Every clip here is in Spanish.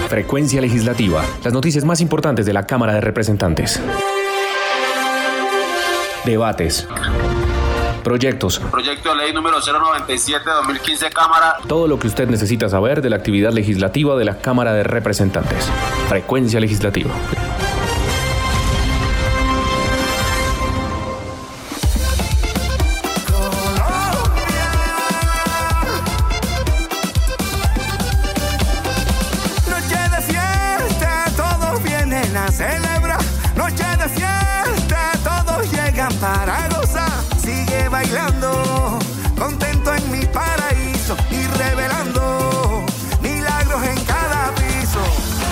Frecuencia Legislativa. Las noticias más importantes de la Cámara de Representantes. Debates. Proyectos. Proyecto de ley número 097-2015, Cámara. Todo lo que usted necesita saber de la actividad legislativa de la Cámara de Representantes. Frecuencia Legislativa. Para gozar, sigue bailando, contento en mi paraíso y revelando milagros en cada piso.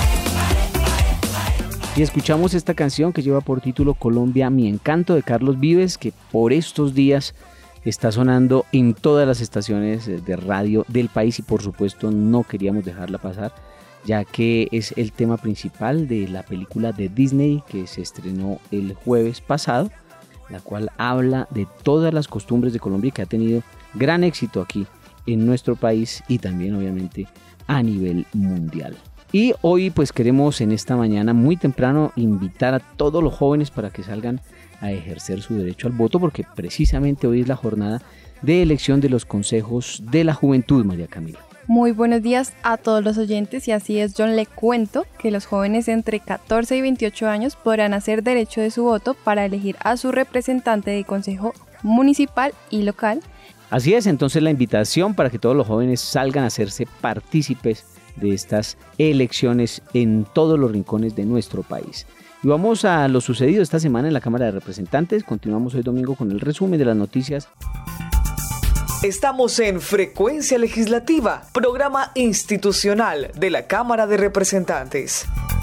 Y escuchamos esta canción que lleva por título Colombia, mi encanto, de Carlos Vives, que por estos días está sonando en todas las estaciones de radio del país y por supuesto no queríamos dejarla pasar, ya que es el tema principal de la película de Disney que se estrenó el jueves pasado, la cual habla de todas las costumbres de Colombia, que ha tenido gran éxito aquí en nuestro país y también obviamente a nivel mundial. Y hoy pues queremos en esta mañana muy temprano invitar a todos los jóvenes para que salgan a ejercer su derecho al voto, porque precisamente hoy es la jornada de elección de los consejos de la juventud, María Camila. Muy buenos días a todos los oyentes, y así es, John, le cuento que los jóvenes entre 14 y 28 años podrán hacer derecho de su voto para elegir a su representante de consejo municipal y local. Así es, entonces la invitación para que todos los jóvenes salgan a hacerse partícipes de estas elecciones en todos los rincones de nuestro país. Y vamos a lo sucedido esta semana en la Cámara de Representantes. Continuamos hoy domingo con el resumen de las noticias. Estamos en Frecuencia Legislativa, programa institucional de la Cámara de Representantes.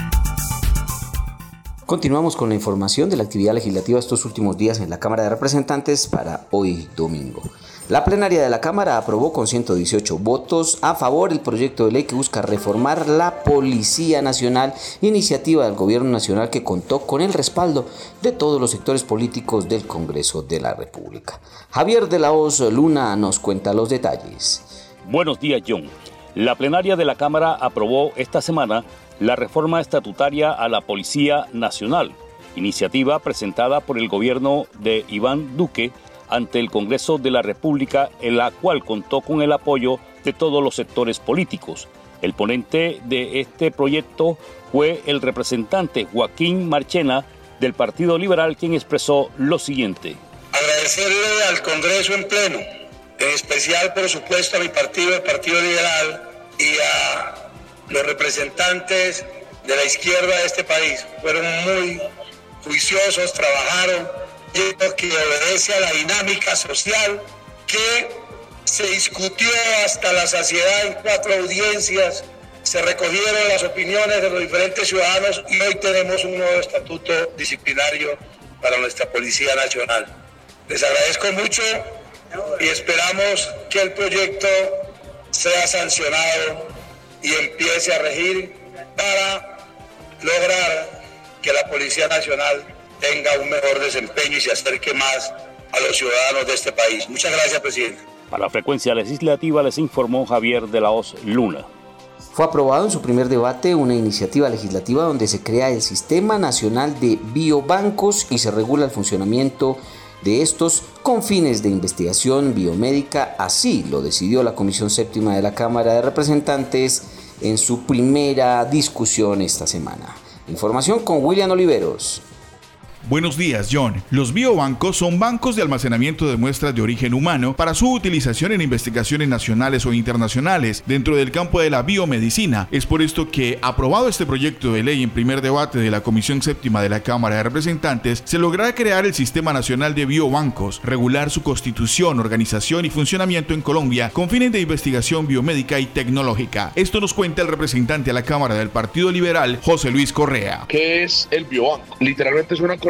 Continuamos con la información de la actividad legislativa estos últimos días en la Cámara de Representantes para hoy domingo. La plenaria de la Cámara aprobó con 118 votos a favor el proyecto de ley que busca reformar la Policía Nacional, iniciativa del Gobierno Nacional que contó con el respaldo de todos los sectores políticos del Congreso de la República. Javier de la Hoz Luna nos cuenta los detalles. Buenos días, John. La plenaria de la Cámara aprobó esta semana la reforma estatutaria a la Policía Nacional, iniciativa presentada por el gobierno de Iván Duque ante el Congreso de la República, en la cual contó con el apoyo de todos los sectores políticos. El ponente de este proyecto fue el representante Joaquín Marchena del Partido Liberal, quien expresó lo siguiente. Agradecerle al Congreso en pleno, en especial por supuesto a mi partido, el Partido Liberal, y a los representantes de la izquierda de este país. Fueron muy juiciosos, trabajaron, que obedece a la dinámica social que se discutió hasta la saciedad en 4 audiencias, se recogieron las opiniones de los diferentes ciudadanos y hoy tenemos un nuevo estatuto disciplinario para nuestra Policía Nacional. Les agradezco mucho y esperamos que el proyecto sea sancionado y empiece a regir para lograr que la Policía Nacional tenga un mejor desempeño y se acerque más a los ciudadanos de este país. Muchas gracias, presidente. Para Frecuencia Legislativa les informó Javier de la Hoz Luna. Fue aprobado en su primer debate una iniciativa legislativa donde se crea el Sistema Nacional de Biobancos y se regula el funcionamiento de estos con fines de investigación biomédica. Así lo decidió la Comisión Séptima de la Cámara de Representantes en su primera discusión esta semana. Información con William Oliveros. Buenos días, John. Los biobancos son bancos de almacenamiento de muestras de origen humano para su utilización en investigaciones nacionales o internacionales dentro del campo de la biomedicina. Es por esto que, aprobado este proyecto de ley en primer debate de la Comisión Séptima de la Cámara de Representantes, se logrará crear el Sistema Nacional de Biobancos, regular su constitución, organización y funcionamiento en Colombia con fines de investigación biomédica y tecnológica. Esto nos cuenta el representante a la Cámara del Partido Liberal, José Luis Correa. ¿Qué es el biobanco? Literalmente es una colección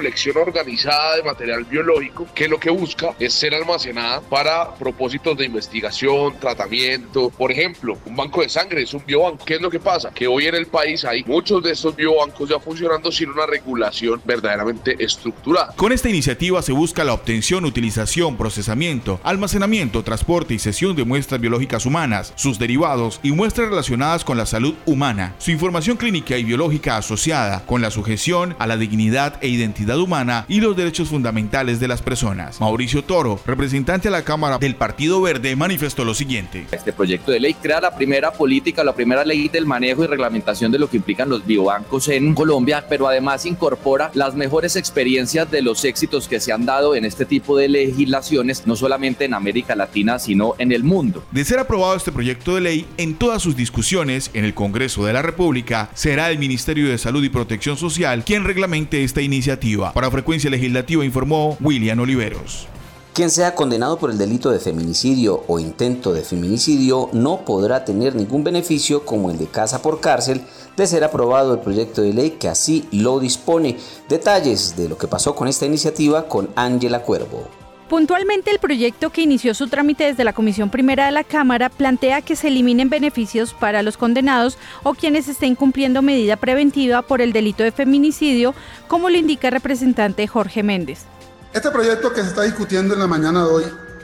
recolección organizada de material biológico que lo que busca es ser almacenada para propósitos de investigación, tratamiento. Por ejemplo, un banco de sangre es un biobanco. ¿Qué es lo que pasa? Que hoy en el país hay muchos de estos biobancos ya funcionando sin una regulación verdaderamente estructurada. Con esta iniciativa se busca la obtención, utilización, procesamiento, almacenamiento, transporte y cesión de muestras biológicas humanas, sus derivados y muestras relacionadas con la salud humana, su información clínica y biológica asociada con la sujeción a la dignidad e identidad humana y los derechos fundamentales de las personas. Mauricio Toro, representante a la Cámara del Partido Verde, manifestó lo siguiente. Este proyecto de ley crea la primera política, la primera ley del manejo y reglamentación de lo que implican los biobancos en Colombia, pero además incorpora las mejores experiencias de los éxitos que se han dado en este tipo de legislaciones, no solamente en América Latina, sino en el mundo. De ser aprobado este proyecto de ley, en todas sus discusiones en el Congreso de la República, será el Ministerio de Salud y Protección Social quien reglamente esta iniciativa. Para Frecuencia Legislativa informó William Oliveros. Quien sea condenado por el delito de feminicidio o intento de feminicidio no podrá tener ningún beneficio como el de casa por cárcel de ser aprobado el proyecto de ley que así lo dispone. Detalles de lo que pasó con esta iniciativa con Ángela Cuervo. Puntualmente, el proyecto que inició su trámite desde la Comisión Primera de la Cámara plantea que se eliminen beneficios para los condenados o quienes estén cumpliendo medida preventiva por el delito de feminicidio, como lo indica el representante Jorge Méndez. Este proyecto que se está discutiendo en la mañana de hoy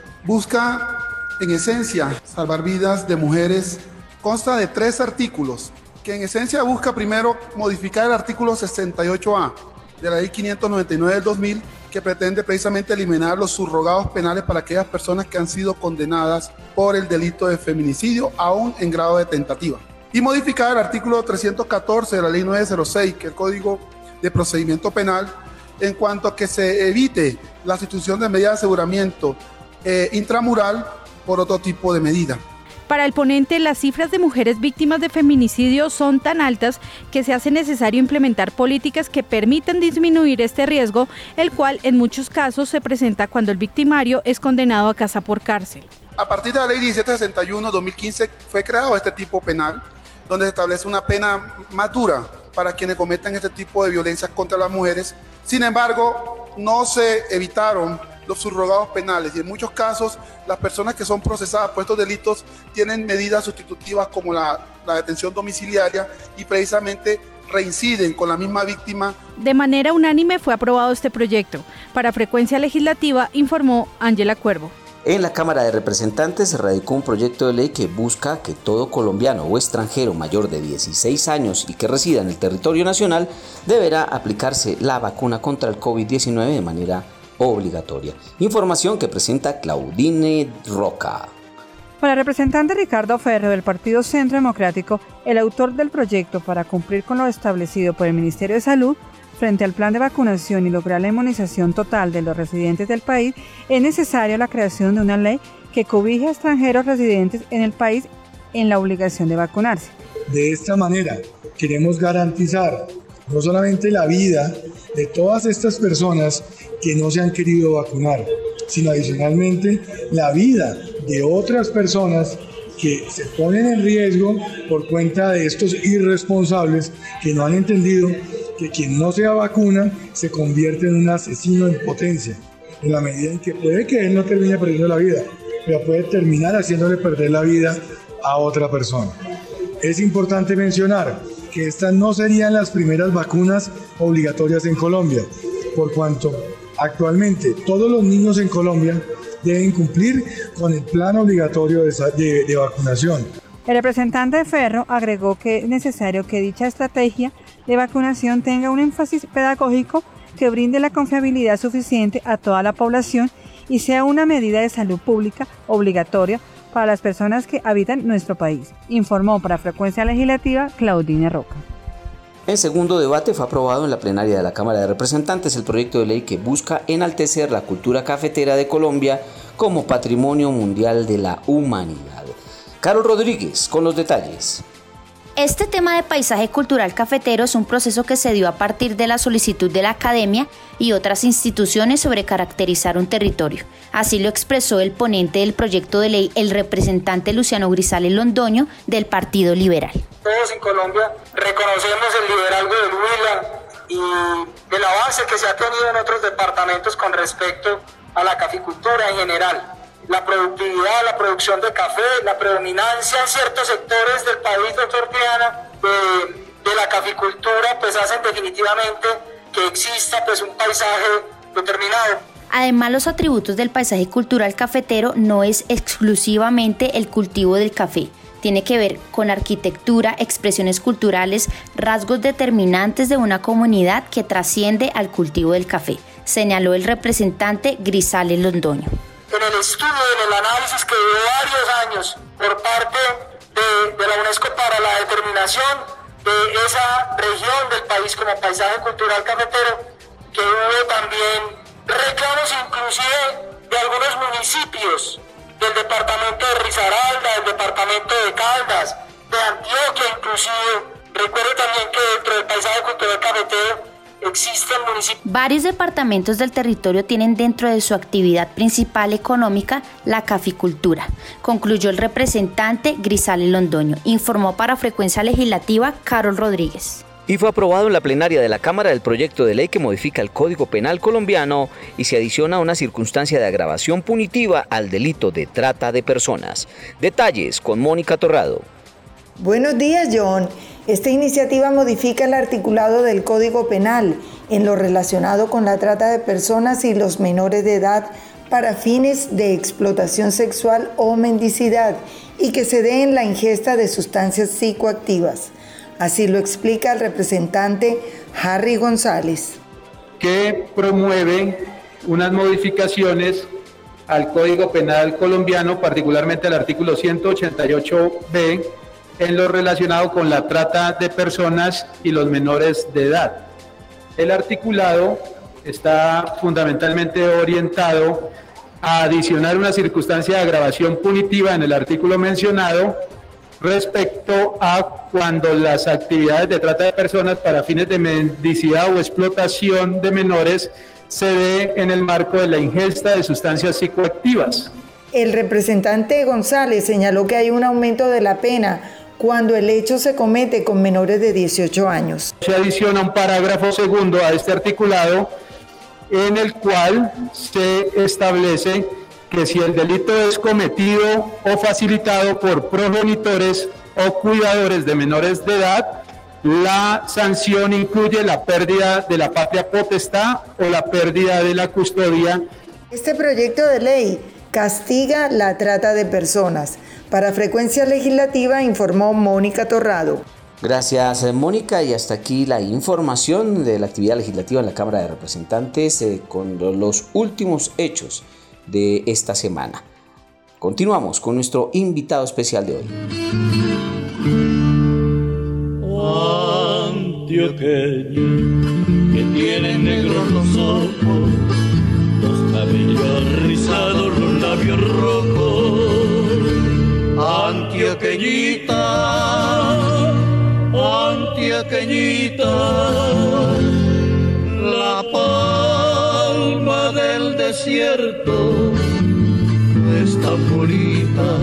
busca, en esencia, salvar vidas de mujeres. Consta de 3 artículos, que en esencia busca primero modificar el artículo 68A de la Ley 599 del 2000, que pretende precisamente eliminar los subrogados penales para aquellas personas que han sido condenadas por el delito de feminicidio, aún en grado de tentativa. Y modificar el artículo 314 de la Ley 906, que es el Código de Procedimiento Penal, en cuanto a que se evite la sustitución de medidas de aseguramiento intramural por otro tipo de medida. Para el ponente, las cifras de mujeres víctimas de feminicidio son tan altas que se hace necesario implementar políticas que permitan disminuir este riesgo, el cual en muchos casos se presenta cuando el victimario es condenado a casa por cárcel. A partir de la Ley 1761-2015 fue creado este tipo penal, donde se establece una pena más dura para quienes cometan este tipo de violencias contra las mujeres. Sin embargo, no se evitaron los subrogados penales y en muchos casos las personas que son procesadas por estos delitos tienen medidas sustitutivas como la detención domiciliaria y precisamente reinciden con la misma víctima. De manera unánime fue aprobado este proyecto. Para Frecuencia Legislativa informó Ángela Cuervo. En la Cámara de Representantes se radicó un proyecto de ley que busca que todo colombiano o extranjero mayor de 16 años y que resida en el territorio nacional deberá aplicarse la vacuna contra el COVID-19 de manera obligatoria. Información que presenta Claudine Roca. Para el representante Ricardo Ferro del Partido Centro Democrático, el autor del proyecto para cumplir con lo establecido por el Ministerio de Salud frente al plan de vacunación y lograr la inmunización total de los residentes del país, es necesaria la creación de una ley que cobije a extranjeros residentes en el país en la obligación de vacunarse. De esta manera, queremos garantizar no solamente la vida de todas estas personas que no se han querido vacunar, sino adicionalmente la vida de otras personas que se ponen en riesgo por cuenta de estos irresponsables que no han entendido que quien no se vacuna se convierte en un asesino en potencia, en la medida en que puede que él no termine perdiendo la vida, pero puede terminar haciéndole perder la vida a otra persona. Es importante mencionar que estas no serían las primeras vacunas obligatorias en Colombia, por cuanto actualmente todos los niños en Colombia deben cumplir con el plan obligatorio de vacunación. El representante de Ferro agregó que es necesario que dicha estrategia de vacunación tenga un énfasis pedagógico que brinde la confiabilidad suficiente a toda la población y sea una medida de salud pública obligatoria para las personas que habitan nuestro país, informó para Frecuencia Legislativa Claudine Roca. En segundo debate fue aprobado en la plenaria de la Cámara de Representantes el proyecto de ley que busca enaltecer la cultura cafetera de Colombia como patrimonio mundial de la humanidad. Carol Rodríguez con los detalles. Este tema de paisaje cultural cafetero es un proceso que se dio a partir de la solicitud de la academia y otras instituciones sobre caracterizar un territorio. Así lo expresó el ponente del proyecto de ley, el representante Luciano Grisales Londoño, del Partido Liberal. Todos en Colombia reconocemos el liderazgo del Huila y el avance que se ha tenido en otros departamentos con respecto a la caficultura en general. La productividad, la producción de café, la predominancia en ciertos sectores del país, doctor Triana, de la caficultura, pues hacen definitivamente que exista pues un paisaje determinado. Además, los atributos del paisaje cultural cafetero no es exclusivamente el cultivo del café. Tiene que ver con arquitectura, expresiones culturales, rasgos determinantes de una comunidad que trasciende al cultivo del café, señaló el representante Grisales Londoño. En el estudio, en el análisis que llevó varios años por parte de la UNESCO para la determinación de esa región del país como paisaje cultural cafetero, que hubo también reclamos inclusive de algunos municipios del departamento de Risaralda, del departamento de Caldas, de Antioquia inclusive. Recuerde también que dentro del paisaje cultural cafetero existen municipios. Varios departamentos del territorio tienen dentro de su actividad principal económica la caficultura, concluyó el representante Grisales Londoño. Informó para Frecuencia Legislativa Carol Rodríguez. Y fue aprobado en la plenaria de la Cámara el proyecto de ley que modifica el Código Penal colombiano y se adiciona una circunstancia de agravación punitiva al delito de trata de personas. Detalles con Mónica Torrado. Buenos días, John. Esta iniciativa modifica el articulado del Código Penal en lo relacionado con la trata de personas y los menores de edad para fines de explotación sexual o mendicidad y que se dé en la ingesta de sustancias psicoactivas. Así lo explica el representante Harry González. Que promueve unas modificaciones al Código Penal colombiano, particularmente al artículo 188b, en lo relacionado con la trata de personas y los menores de edad. El articulado está fundamentalmente orientado a adicionar una circunstancia de agravación punitiva en el artículo mencionado respecto a cuando las actividades de trata de personas para fines de mendicidad o explotación de menores se dé en el marco de la ingesta de sustancias psicoactivas. El representante González señaló que hay un aumento de la pena cuando el hecho se comete con menores de 18 años. Se adiciona un parágrafo segundo a este articulado en el cual se establece que si el delito es cometido o facilitado por progenitores o cuidadores de menores de edad, la sanción incluye la pérdida de la patria potestad o la pérdida de la custodia. Este proyecto de ley castiga la trata de personas. Para Frecuencia Legislativa informó Mónica Torrado. Gracias, Mónica, y hasta aquí la información de la actividad legislativa en la Cámara de Representantes con los últimos hechos de esta semana. Continuamos con nuestro invitado especial de hoy. Antioqueño, que tiene negros los ojos, los cabellos rizados, los labios rojos. Antioqueñita, antioqueñita, la palma del desierto es tan bonita.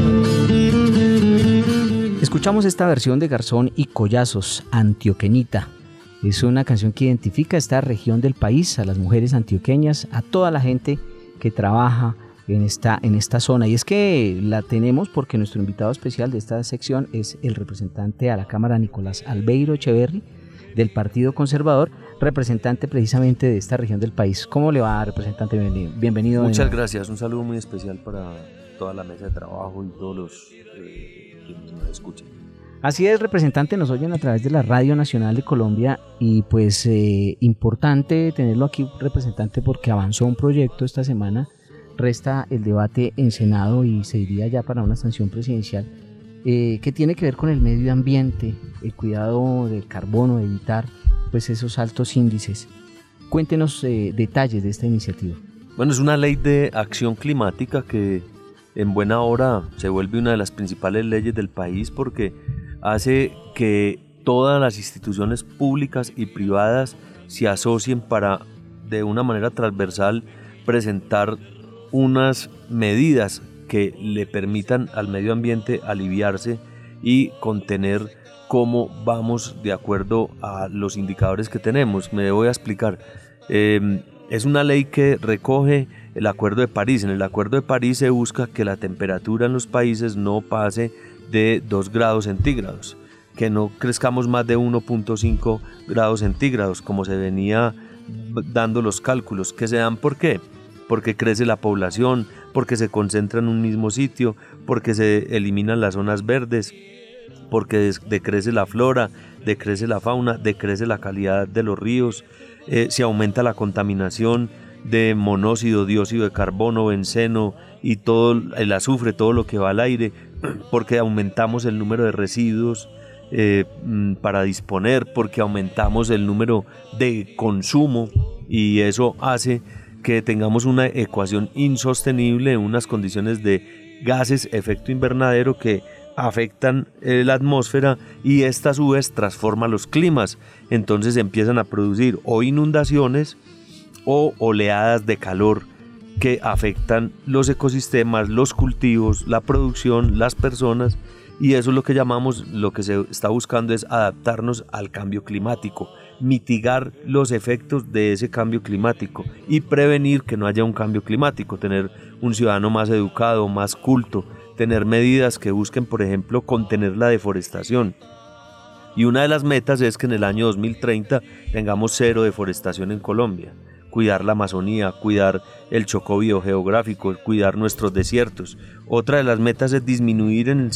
Escuchamos esta versión de Garzón y Collazos, Antioqueñita. Es una canción que identifica esta región del país, a las mujeres antioqueñas, a toda la gente que trabaja en esta zona. Y es que la tenemos porque nuestro invitado especial de esta sección es el representante a la Cámara, Nicolás Albeiro Echeverri, del Partido Conservador, representante precisamente de esta región del país. ¿Cómo le va, representante? Bienvenido. Muchas gracias, un saludo muy especial para toda la mesa de trabajo y todos los que nos escuchan. Así es, representante, nos oyen a través de la Radio Nacional de Colombia y pues importante tenerlo aquí, representante, porque avanzó un proyecto esta semana, resta el debate en Senado y se iría ya para una sanción presidencial que tiene que ver con el medio ambiente, el cuidado del carbono, evitar pues esos altos índices. Cuéntenos detalles de esta iniciativa. Bueno, es una ley de acción climática que en buena hora se vuelve una de las principales leyes del país porque hace que todas las instituciones públicas y privadas se asocien para, de una manera transversal, presentar unas medidas que le permitan al medio ambiente aliviarse y contener cómo vamos de acuerdo a los indicadores que tenemos. Me voy a explicar. Es una ley que recoge el Acuerdo de París. En el Acuerdo de París se busca que la temperatura en los países no pase de 2 grados centígrados, que no crezcamos más de 1.5 grados centígrados, como se venía dando los cálculos, que se dan ¿por qué? Porque crece la población, porque se concentra en un mismo sitio, porque se eliminan las zonas verdes, porque decrece la flora, decrece la fauna, decrece la calidad de los ríos, se aumenta la contaminación de monóxido, dióxido de carbono, benceno y todo el azufre, todo lo que va al aire, porque aumentamos el número de residuos para disponer, porque aumentamos el número de consumo, y eso hace que tengamos una ecuación insostenible en unas condiciones de gases efecto invernadero que afectan la atmósfera, y esta a su vez transforma los climas. Entonces empiezan a producir o inundaciones o oleadas de calor que afectan los ecosistemas, los cultivos, la producción, las personas, y eso es lo que llamamos, lo que se está buscando es adaptarnos al cambio climático, mitigar los efectos de ese cambio climático y prevenir que no haya un cambio climático, tener un ciudadano más educado, más culto, tener medidas que busquen, por ejemplo, contener la deforestación. Y una de las metas es que en el año 2030 tengamos 0 deforestación en Colombia. Cuidar la Amazonía, cuidar el Chocó biogeográfico, cuidar nuestros desiertos. Otra de las metas es disminuir en el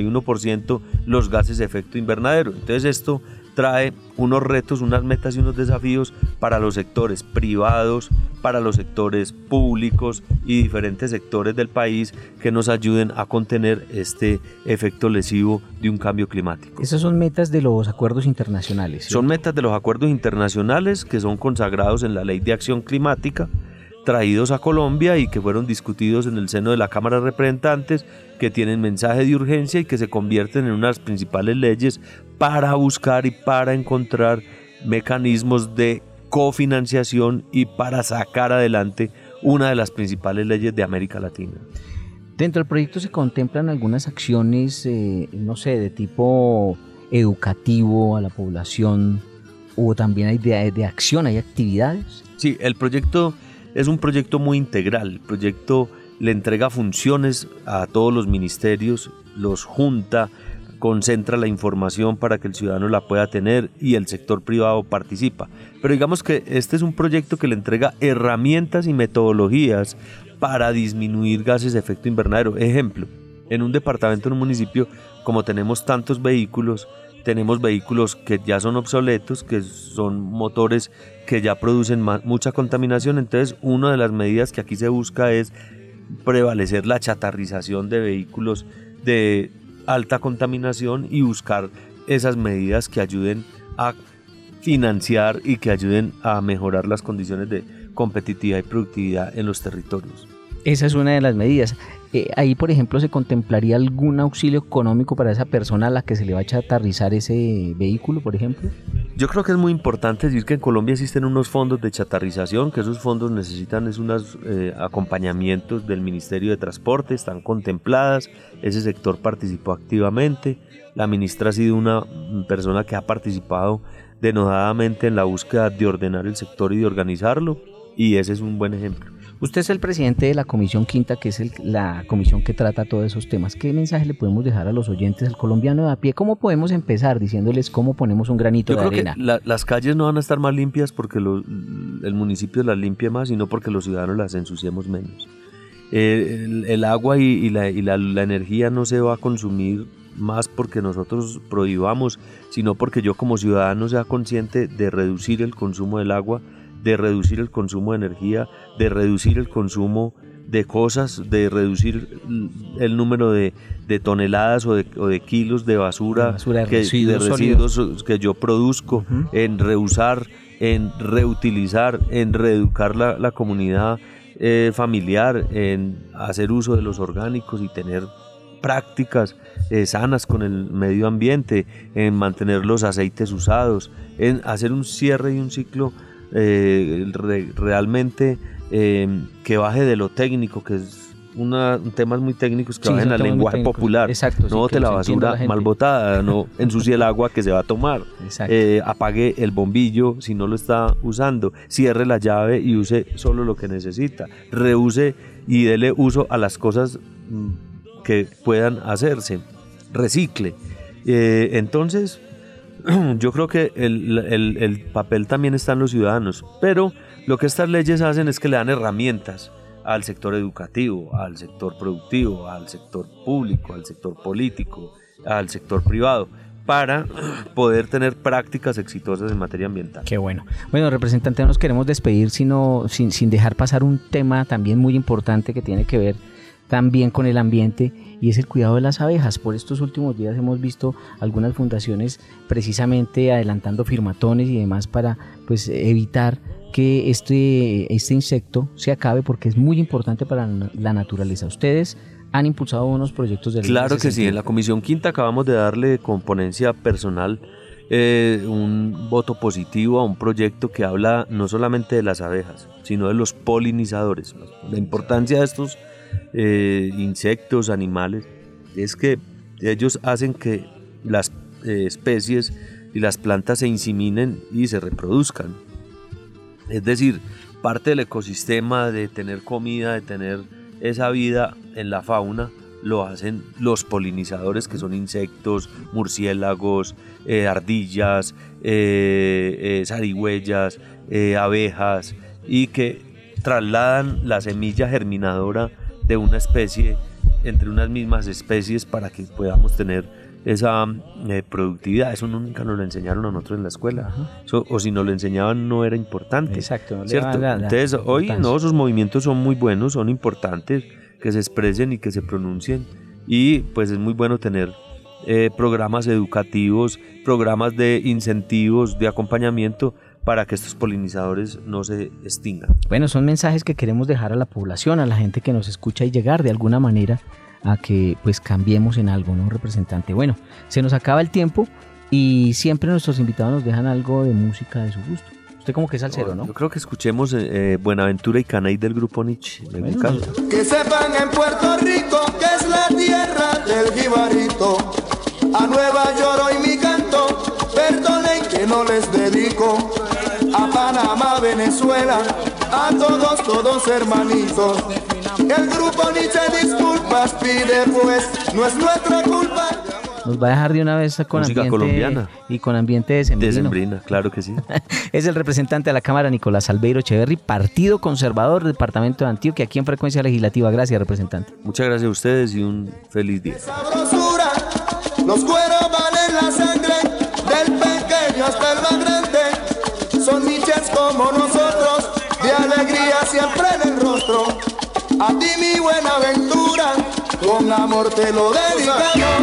51% los gases de efecto invernadero. Entonces esto trae unos retos, unas metas y unos desafíos para los sectores privados, para los sectores públicos y diferentes sectores del país que nos ayuden a contener este efecto lesivo de un cambio climático. Esas son metas de los acuerdos internacionales, ¿cierto? Son metas de los acuerdos internacionales que son consagrados en la Ley de Acción Climática, traídos a Colombia y que fueron discutidos en el seno de la Cámara de Representantes, que tienen mensaje de urgencia y que se convierten en unas principales leyes para buscar y para encontrar mecanismos de cofinanciación y para sacar adelante una de las principales leyes de América Latina. Dentro del proyecto se contemplan algunas acciones, no sé, de tipo educativo a la población, o también hay de acción, hay actividades. Sí, el proyecto es un proyecto muy integral. El proyecto le entrega funciones a todos los ministerios, los junta, concentra la información para que el ciudadano la pueda tener y el sector privado participa. Pero digamos que este es un proyecto que le entrega herramientas y metodologías para disminuir gases de efecto invernadero. Ejemplo, en un departamento, en un municipio, como tenemos tantos vehículos, tenemos vehículos que ya son obsoletos, que son motores que ya producen mucha contaminación. Entonces, una de las medidas que aquí se busca es prevalecer la chatarrización de vehículos de alta contaminación y buscar esas medidas que ayuden a financiar y que ayuden a mejorar las condiciones de competitividad y productividad en los territorios. Esa es una de las medidas. Ahí, por ejemplo, ¿se contemplaría algún auxilio económico para esa persona a la que se le va a chatarrizar ese vehículo, por ejemplo? Yo creo que es muy importante decir que en Colombia existen unos fondos de chatarrización, que esos fondos necesitan unos acompañamientos del Ministerio de Transporte, están contempladas, ese sector participó activamente, la ministra ha sido una persona que ha participado denodadamente en la búsqueda de ordenar el sector y de organizarlo, y ese es un buen ejemplo. Usted es el presidente de la Comisión Quinta, que es la comisión que trata todos esos temas. ¿Qué mensaje le podemos dejar a los oyentes, al colombiano de a pie? ¿Cómo podemos empezar diciéndoles cómo ponemos un granito de arena? Yo creo que las calles no van a estar más limpias porque el municipio las limpie más, sino porque los ciudadanos las ensuciemos menos. El agua y la energía no se va a consumir más porque nosotros prohibamos, sino porque yo como ciudadano sea consciente de reducir el consumo del agua, de reducir el consumo de energía, de reducir el consumo de cosas, de reducir el número de toneladas o de kilos de basura, de residuos que yo produzco, en reusar, en reutilizar, en reeducar la comunidad familiar, en hacer uso de los orgánicos y tener prácticas sanas con el medio ambiente, en mantener los aceites usados, en hacer un cierre y un ciclo realmente que baje de lo técnico, que es temas muy técnicos que vayan al lenguaje popular. Exacto, no bote la basura mal botada, no ensucie el agua que se va a tomar. Apague el bombillo si no lo está usando, cierre la llave y use solo lo que necesita, reuse y dele uso a las cosas que puedan hacerse, recicle. Entonces yo creo que el papel también está en los ciudadanos, pero lo que estas leyes hacen es que le dan herramientas al sector educativo, al sector productivo, al sector público, al sector político, al sector privado, para poder tener prácticas exitosas en materia ambiental. Qué bueno. Bueno, representante, no nos queremos despedir sin dejar pasar un tema también muy importante que tiene que ver también con el ambiente, y es el cuidado de las abejas. Por estos últimos días hemos visto algunas fundaciones precisamente adelantando firmatones y demás para pues evitar que este insecto se acabe, porque es muy importante para la naturaleza. Ustedes han impulsado unos proyectos de ley. Claro que sí, en la Comisión Quinta acabamos de darle con ponencia personal un voto positivo a un proyecto que habla no solamente de las abejas, sino de los polinizadores. La importancia de estos insectos, animales, es que ellos hacen que las especies y las plantas se inseminen y se reproduzcan. Es decir, parte del ecosistema, de tener comida, de tener esa vida en la fauna, lo hacen los polinizadores, que son insectos, murciélagos, ardillas, zarigüeyas, abejas, y que trasladan la semilla germinadora de una especie entre unas mismas especies para que podamos tener esa productividad. Eso nunca nos lo enseñaron a nosotros en la escuela. Eso, o si nos lo enseñaban no era importante. Exacto. ¿Cierto? Entonces hoy no, esos movimientos son muy buenos, son importantes que se expresen y que se pronuncien, y pues es muy bueno tener programas educativos, programas de incentivos, de acompañamiento para que estos polinizadores no se extingan. Bueno, son mensajes que queremos dejar a la población, a la gente que nos escucha, y llegar de alguna manera a que pues cambiemos en algo, ¿no, representante? Bueno, se nos acaba el tiempo y siempre nuestros invitados nos dejan algo de música de su gusto. Usted como que es salsero, ¿no? Yo creo que escuchemos Buenaventura y Caney del grupo Nietzsche. Que sepan en Puerto Rico que es la tierra del jibarito. A Nueva York hoy mi canto, perdonen que no les dedico. A Panamá, Venezuela, a todos hermanitos. El grupo Nietzsche disculpas pide, pues no es nuestra culpa. Nos va a dejar de una vez con música ambiente colombiana y con ambiente decembrino. Decembrina, claro que sí. Es el representante de la Cámara, Nicolás Albeiro Echeverry, Partido Conservador, Departamento de Antioquia, aquí en Frecuencia Legislativa. Gracias, representante. Muchas gracias a ustedes y un feliz día. Sabrosura, los cueros valen la sangre, del pequeño hasta el más grande. Son niches como nosotros, de alegría siempre en el rostro. A ti mi Buenaventura, con amor te lo dedicamos.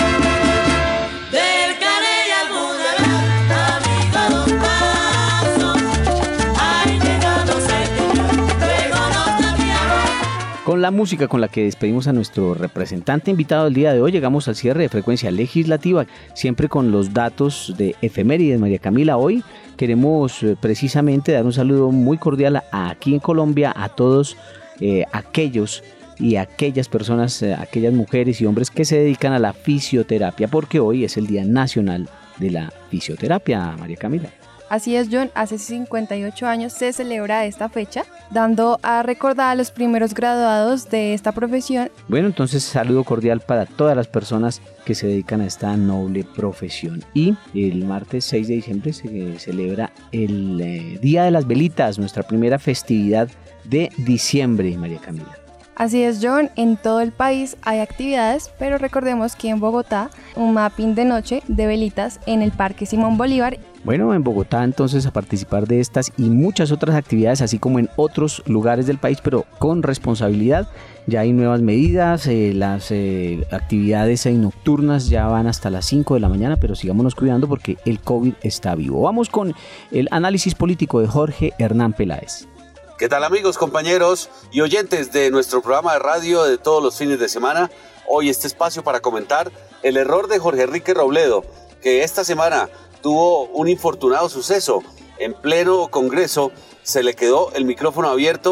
Del Caney al Boulevard, amigo, dos pasos. Ay, llegado septiembre, luego nos cambiamos. Con la música con la que despedimos a nuestro representante invitado del día de hoy, llegamos al cierre de Frecuencia Legislativa, siempre con los datos de efemérides. María Camila, hoy queremos precisamente dar un saludo muy cordial aquí en Colombia a todos aquellos y aquellas personas, aquellas mujeres y hombres que se dedican a la fisioterapia, porque hoy es el Día Nacional de la Fisioterapia, María Camila. Así es, John, hace 58 años se celebra esta fecha, dando a recordar a los primeros graduados de esta profesión. Bueno, entonces saludo cordial para todas las personas que se dedican a esta noble profesión. Y el martes 6 de diciembre se celebra el Día de las Velitas, nuestra primera festividad de diciembre, María Camila. Así es, John, en todo el país hay actividades, pero recordemos que en Bogotá, un mapping de noche de velitas en el Parque Simón Bolívar. Bueno, en Bogotá entonces a participar de estas y muchas otras actividades, así como en otros lugares del país, pero con responsabilidad. Ya hay nuevas medidas, las actividades nocturnas ya van hasta las 5 de la mañana, pero sigámonos cuidando porque el COVID está vivo. Vamos con el análisis político de Jorge Hernán Peláez. ¿Qué tal, amigos, compañeros y oyentes de nuestro programa de radio de todos los fines de semana? Hoy este espacio para comentar el error de Jorge Enrique Robledo, que esta semana tuvo un infortunado suceso. En pleno Congreso se le quedó el micrófono abierto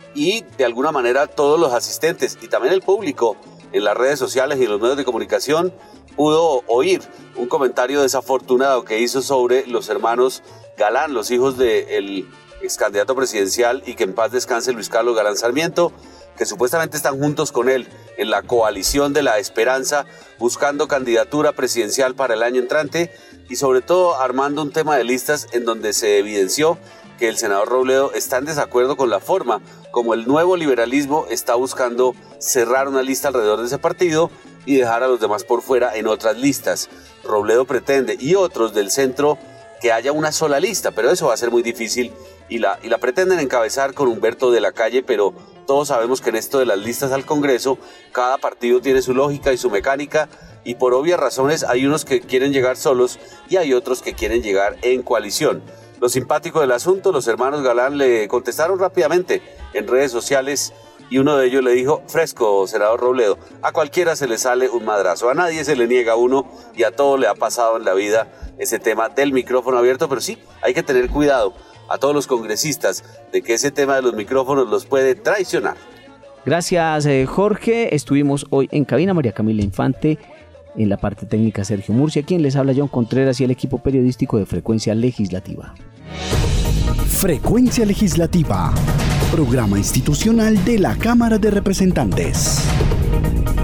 y de alguna manera todos los asistentes y también el público en las redes sociales y en los medios de comunicación pudo oír un comentario desafortunado que hizo sobre los hermanos Galán, los hijos del ex candidato presidencial, y que en paz descanse Luis Carlos Galán Sarmiento, que supuestamente están juntos con él en la coalición de la esperanza, buscando candidatura presidencial para el año entrante y sobre todo armando un tema de listas en donde se evidenció que el senador Robledo está en desacuerdo con la forma como el nuevo liberalismo está buscando cerrar una lista alrededor de ese partido y dejar a los demás por fuera en otras listas. Robledo pretende, y otros del centro, que haya una sola lista, pero eso va a ser muy difícil y la pretenden encabezar con Humberto de la Calle, pero todos sabemos que en esto de las listas al Congreso, cada partido tiene su lógica y su mecánica, y por obvias razones hay unos que quieren llegar solos y hay otros que quieren llegar en coalición. Lo simpático del asunto, los hermanos Galán le contestaron rápidamente en redes sociales y uno de ellos le dijo: fresco, senador Robledo, a cualquiera se le sale un madrazo, a nadie se le niega uno y a todo le ha pasado en la vida ese tema del micrófono abierto, pero sí, hay que tener cuidado a todos los congresistas de que ese tema de los micrófonos los puede traicionar. Gracias, Jorge. Estuvimos hoy en cabina María Camila Infante, en la parte técnica Sergio Murcia, quien les habla John Contreras y el equipo periodístico de Frecuencia Legislativa. Frecuencia Legislativa, programa institucional de la Cámara de Representantes.